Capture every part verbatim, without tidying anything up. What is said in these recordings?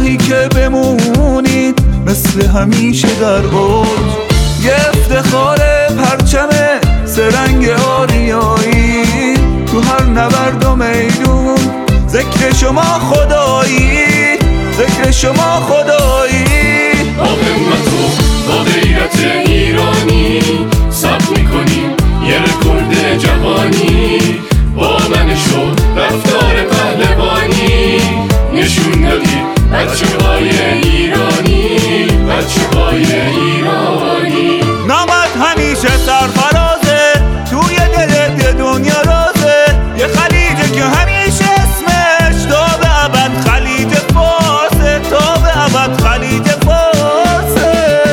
الهی که بمونید مثل همیشه در اوج. یه افتخار پرچم سرنگ آریایی تو هر نبرد و میدون، ذکر شما خدایی، ذکر شما خدایی. با همت و با غیرت ایرانی ثبت میکنیم یه رکورد جهانی. با منش و رفتار پهلوانی نشون دادی بچه های ایرانی، بچه های ایرانی. نامت همیشه سرفرازه، توی دل یه دنیا رازه. یه خلیجه که همیشه اسمش تا به ابد خلیج فارسه، تا به ابد خلیج فارسه.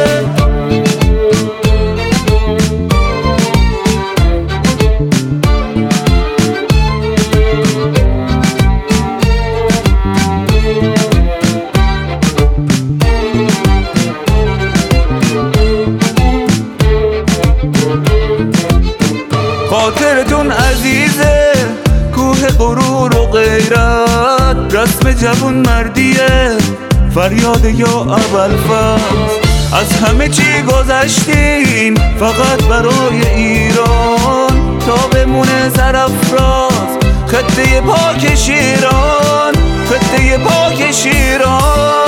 خاطرتون عزیزه، کوه غرور و غیرت، رسم جوون مردیه، فریاد یا ابوالفضل. از همه چی گذشتین فقط برای ایران، تا بمونه سرافراز خطه پاک شیران، خطه پاک شیران.